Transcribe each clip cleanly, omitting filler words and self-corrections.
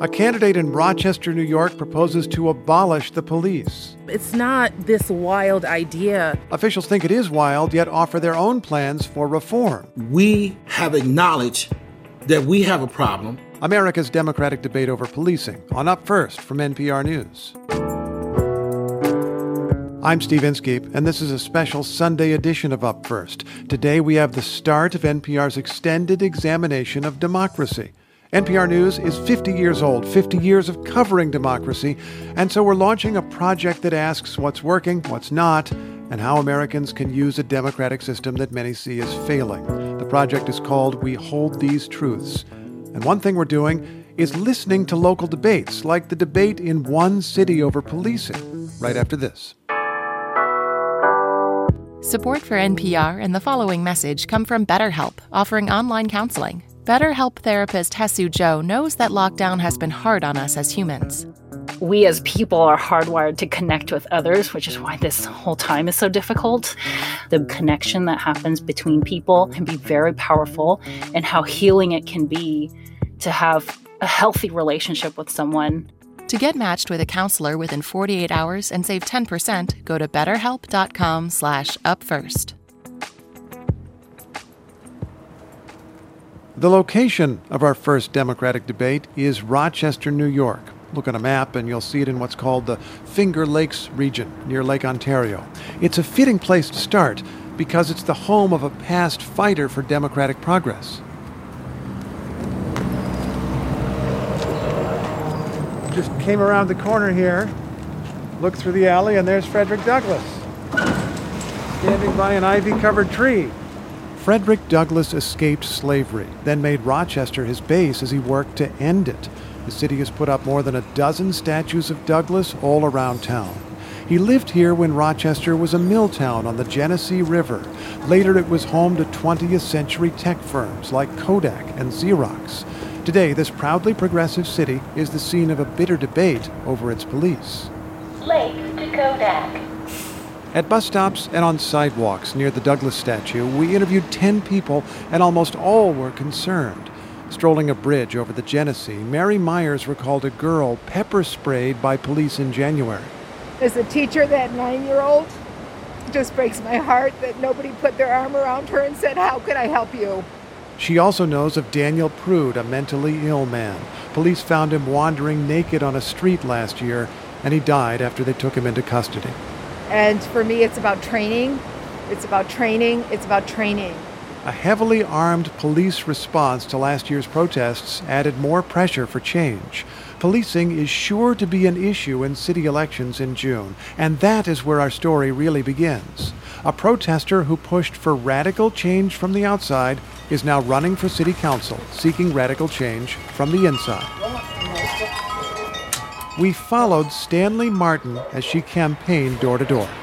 A candidate in Rochester, New York proposes to abolish the police. It's not this wild idea. Officials think it is wild, yet offer their own plans for reform. We have acknowledged that we have a problem. America's Democratic debate over policing on Up First from NPR News. I'm Steve Inskeep, and this is a special Sunday edition of Up First. Today we have the start of NPR's extended examination of democracy. NPR News is 50 years old, 50 years of covering democracy, and so we're launching a project that asks what's working, what's not, and how Americans can use a democratic system that many see as failing. The project is called We Hold These Truths. And one thing we're doing is listening to local debates, like the debate in one city over policing, right after this. Support for NPR and the following message come from BetterHelp, offering online counseling. BetterHelp therapist Hesu Joe knows that lockdown has been hard on us as humans. We as people are hardwired to connect with others, which is why this whole time is so difficult. The connection that happens between people can be very powerful, and how healing it can be to have a healthy relationship with someone. To get matched with a counselor within 48 hours and save 10%, go to betterhelp.com/upfirst. The location of our first Democratic debate is Rochester, New York. Look on a map and you'll see it in what's called the Finger Lakes region near Lake Ontario. It's a fitting place to start because it's the home of a past fighter for democratic progress. Just came around the corner here, looked through the alley, and there's Frederick Douglass, standing by an ivy-covered tree. Frederick Douglass escaped slavery, then made Rochester his base as he worked to end it. The city has put up more than a dozen statues of Douglass all around town. He lived here when Rochester was a mill town on the Genesee River. Later it was home to 20th century tech firms like Kodak and Xerox. Today, this proudly progressive city is the scene of a bitter debate over its police. Lake to Kodak. At bus stops and on sidewalks near the Douglass statue, we interviewed 10 people, and almost all were concerned. Strolling a bridge over the Genesee, Mary Myers recalled a girl pepper-sprayed by police in January. As a teacher, that 9-year-old just breaks my heart that nobody put their arm around her and said, "How can I help you?" She also knows of Daniel Prude, a mentally ill man. Police found him wandering naked on a street last year, and he died after they took him into custody. And for me, it's about training. It's about training. It's about training. A heavily armed police response to last year's protests added more pressure for change. Policing is sure to be an issue in city elections in June, and that is where our story really begins. A protester who pushed for radical change from the outside is now running for city council, seeking radical change from the inside. We followed Stanley Martin as she campaigned door to door.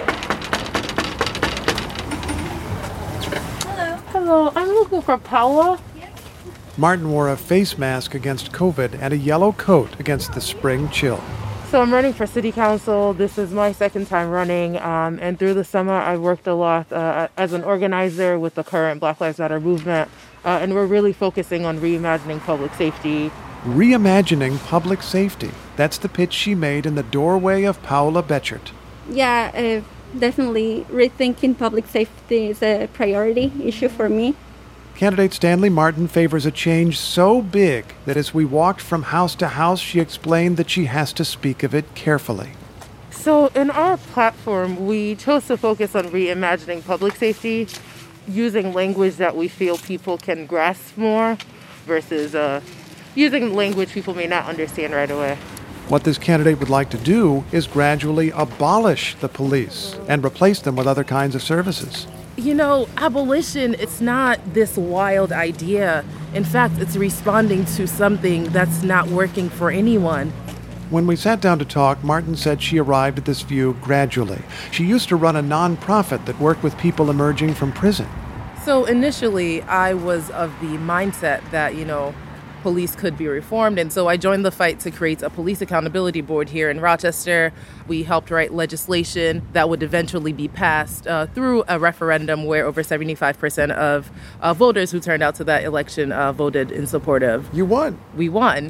Hello, I'm looking for Paula. Martin wore a face mask against COVID and a yellow coat against the spring chill. So I'm running for city council. This is my second time running, and through the summer I worked a lot as an organizer with the current Black Lives Matter movement, and we're really focusing on reimagining public safety. Reimagining public safety. That's the pitch she made in the doorway of Paula Bechert. Yeah, definitely rethinking public safety is a priority issue for me. Candidate Stanley Martin favors a change so big that as we walked from house to house, she explained that she has to speak of it carefully. So in our platform, we chose to focus on reimagining public safety using language that we feel people can grasp more versus using language people may not understand right away. What this candidate would like to do is gradually abolish the police and replace them with other kinds of services. You know, abolition, it's not this wild idea. In fact, it's responding to something that's not working for anyone. When we sat down to talk, Martin said she arrived at this view gradually. She used to run a nonprofit that worked with people emerging from prison. So initially, I was of the mindset that, police could be reformed. And so I joined the fight to create a police accountability board here in Rochester. We helped write legislation that would eventually be passed through a referendum where over 75% of voters who turned out to that election voted in support of. You won. We won.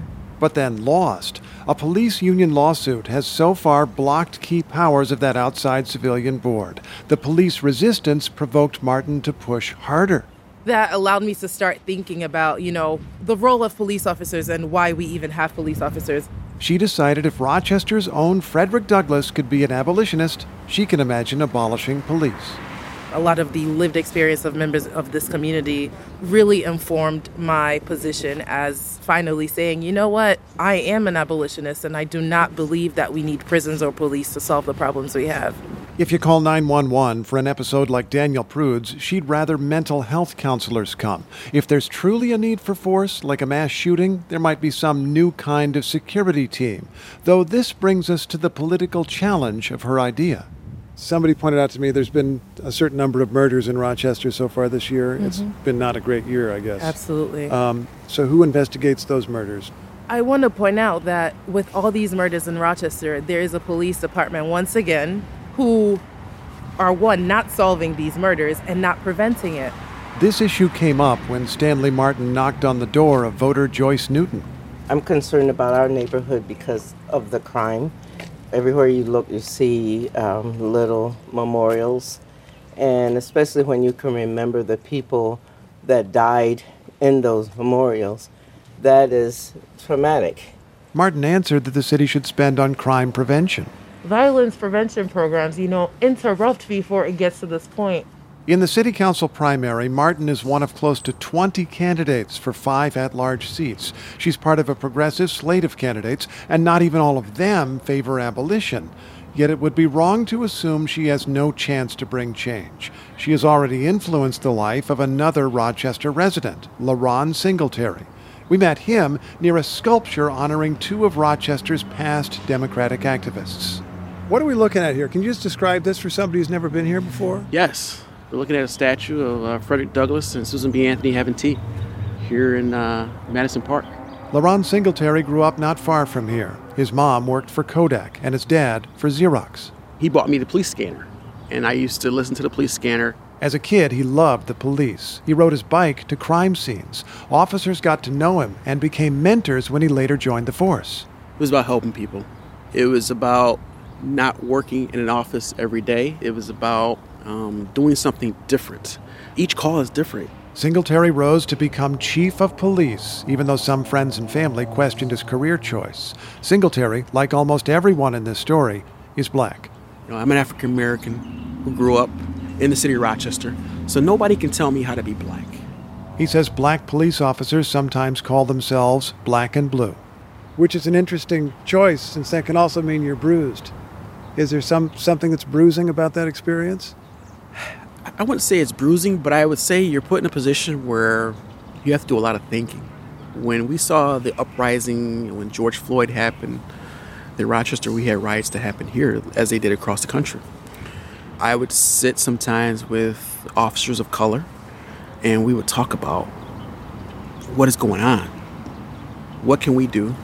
but then lost. A police union lawsuit has so far blocked key powers of that outside civilian board. The police resistance provoked Martin to push harder. That allowed me to start thinking about, the role of police officers and why we even have police officers. She decided if Rochester's own Frederick Douglass could be an abolitionist, she can imagine abolishing police. A lot of the lived experience of members of this community really informed my position as finally saying, you know what, I am an abolitionist and I do not believe that we need prisons or police to solve the problems we have. If you call 911 for an episode like Daniel Prude's, she'd rather mental health counselors come. If there's truly a need for force, like a mass shooting, there might be some new kind of security team. Though this brings us to the political challenge of her idea. Somebody pointed out to me there's been a certain number of murders in Rochester so far this year. Mm-hmm. It's been not a great year, I guess. Absolutely. So who investigates those murders? I want to point out that with all these murders in Rochester, there is a police department, once again, who are, one, not solving these murders and not preventing it. This issue came up when Stanley Martin knocked on the door of voter Joyce Newton. I'm concerned about our neighborhood because of the crime. Everywhere you look, you see little memorials, and especially when you can remember the people that died in those memorials, that is traumatic. Martin answered that the city should spend on crime prevention. Violence prevention programs, interrupt before it gets to this point. In the city council primary, Martin is one of close to 20 candidates for 5 at-large seats. She's part of a progressive slate of candidates, and not even all of them favor abolition. Yet it would be wrong to assume she has no chance to bring change. She has already influenced the life of another Rochester resident, LaRon Singletary. We met him near a sculpture honoring 2 of Rochester's past Democratic activists. What are we looking at here? Can you just describe this for somebody who's never been here before? Yes. We're looking at a statue of Frederick Douglass and Susan B. Anthony having tea here in Madison Park. LaRon Singletary grew up not far from here. His mom worked for Kodak and his dad for Xerox. He bought me the police scanner, and I used to listen to the police scanner. As a kid, he loved the police. He rode his bike to crime scenes. Officers got to know him and became mentors when he later joined the force. It was about helping people. It was about not working in an office every day. It was about doing something different. Each call is different. Singletary rose to become chief of police, even though some friends and family questioned his career choice. Singletary, like almost everyone in this story, is black. I'm an African American who grew up in the city of Rochester, so nobody can tell me how to be black. He says black police officers sometimes call themselves black and blue. Which is an interesting choice, since that can also mean you're bruised. Is there something that's bruising about that experience? I wouldn't say it's bruising, but I would say you're put in a position where you have to do a lot of thinking. When we saw the uprising, when George Floyd happened in Rochester, we had riots that happened here, as they did across the country. I would sit sometimes with officers of color, and we would talk about what is going on. What can we do?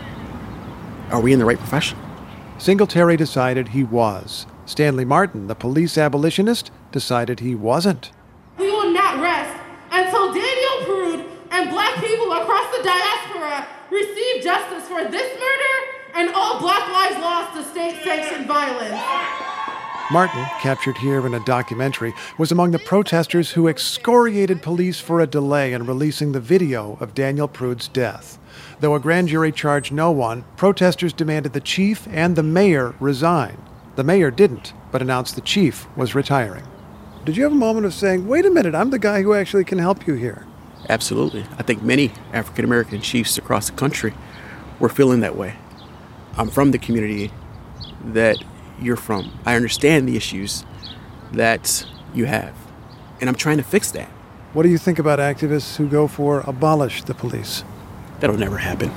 Are we in the right profession? Singletary decided he was. Stanley Martin, the police abolitionist, decided he wasn't. We will not rest until Daniel Prude and black people across the diaspora receive justice for this murder and all Black Lives Lost to state-sanctioned violence. Martin, captured here in a documentary, was among the protesters who excoriated police for a delay in releasing the video of Daniel Prude's death. Though a grand jury charged no one, protesters demanded the chief and the mayor resign. The mayor didn't, but announced the chief was retiring. Did you have a moment of saying, wait a minute, I'm the guy who actually can help you here? Absolutely. I think many African American chiefs across the country were feeling that way. I'm from the community that you're from. I understand the issues that you have, and I'm trying to fix that. What do you think about activists who go for abolish the police? That'll never happen.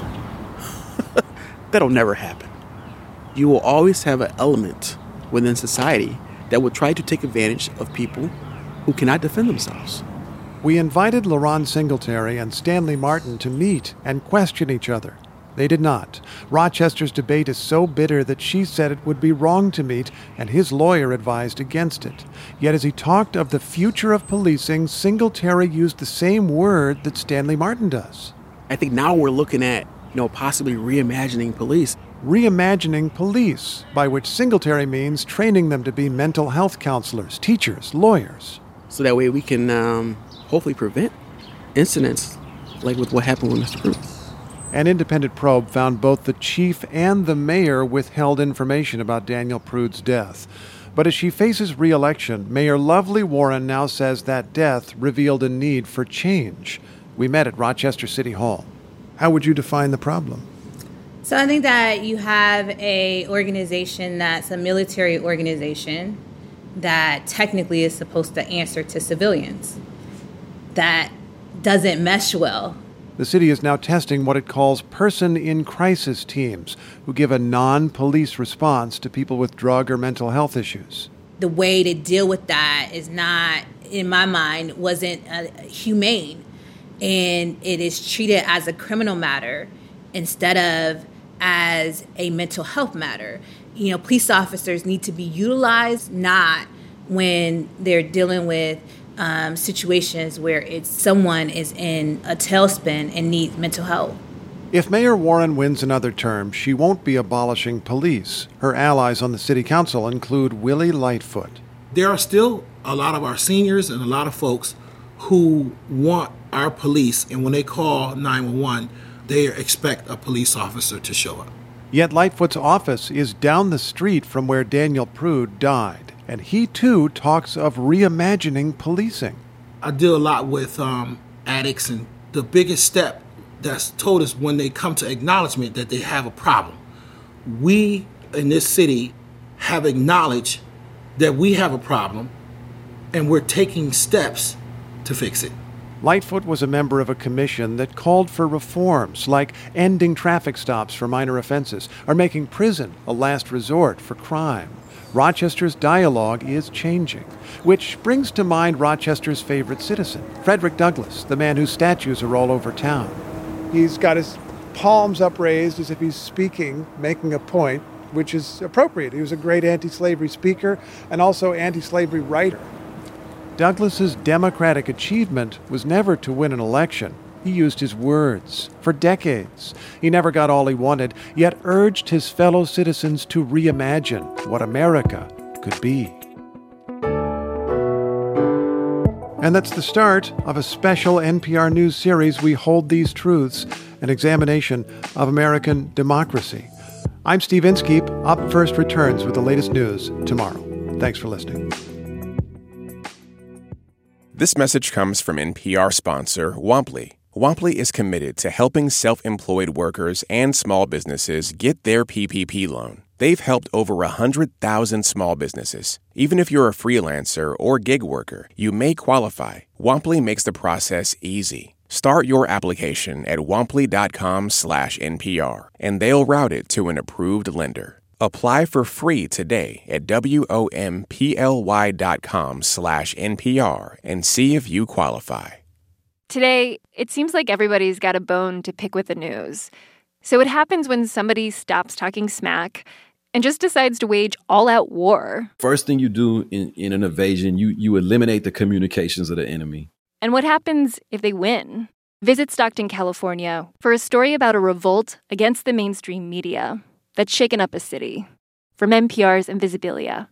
That'll never happen. You will always have an element within society that will try to take advantage of people who cannot defend themselves. We invited LaRon Singletary and Stanley Martin to meet and question each other. They did not. Rochester's debate is so bitter that she said it would be wrong to meet, and his lawyer advised against it. Yet as he talked of the future of policing, Singletary used the same word that Stanley Martin does. I think now we're looking at possibly reimagining police. Reimagining police, by which Singletary means training them to be mental health counselors, teachers, lawyers. So that way we can hopefully prevent incidents like with what happened with Mr. Prude. An independent probe found both the chief and the mayor withheld information about Daniel Prude's death. But as she faces re-election, Mayor Lovely Warren now says that death revealed a need for change. We met at Rochester City Hall. How would you define the problem? So I think that you have a organization that's a military organization that technically is supposed to answer to civilians. That doesn't mesh well. The city is now testing what it calls person-in-crisis teams, who give a non-police response to people with drug or mental health issues. The way to deal with that is not, in my mind, wasn't humane. And it is treated as a criminal matter instead of as a mental health matter. Police officers need to be utilized not when they're dealing with situations where someone is in a tailspin and needs mental help. If Mayor Warren wins another term, she won't be abolishing police. Her allies on the city council include Willie Lightfoot. There are still a lot of our seniors and a lot of folks who want our police, and when they call 911, they expect a police officer to show up. Yet Lightfoot's office is down the street from where Daniel Prude died, and he too talks of reimagining policing. I deal a lot with addicts, and the biggest step that's told us when they come to acknowledgement that they have a problem. We in this city have acknowledged that we have a problem, and we're taking steps to fix it. Lightfoot was a member of a commission that called for reforms like ending traffic stops for minor offenses or making prison a last resort for crime. Rochester's dialogue is changing, which brings to mind Rochester's favorite citizen, Frederick Douglass, the man whose statues are all over town. He's got his palms upraised as if he's speaking, making a point, which is appropriate. He was a great anti-slavery speaker and also anti-slavery writer. Douglass's democratic achievement was never to win an election. He used his words. For decades, he never got all he wanted, yet urged his fellow citizens to reimagine what America could be. And that's the start of a special NPR News series, We Hold These Truths, an examination of American democracy. I'm Steve Inskeep. Up First returns with the latest news tomorrow. Thanks for listening. This message comes from NPR sponsor Womply. Womply is committed to helping self-employed workers and small businesses get their PPP loan. They've helped over 100,000 small businesses. Even if you're a freelancer or gig worker, you may qualify. Womply makes the process easy. Start your application at womply.com/NPR, and they'll route it to an approved lender. Apply for free today at womply.com/NPR and see if you qualify. Today, it seems like everybody's got a bone to pick with the news. So what happens when somebody stops talking smack and just decides to wage all-out war? First thing you do in an invasion, you eliminate the communications of the enemy. And what happens if they win? Visit Stockton, California for a story about a revolt against the mainstream media that's shaken up a city. From NPR's Invisibilia.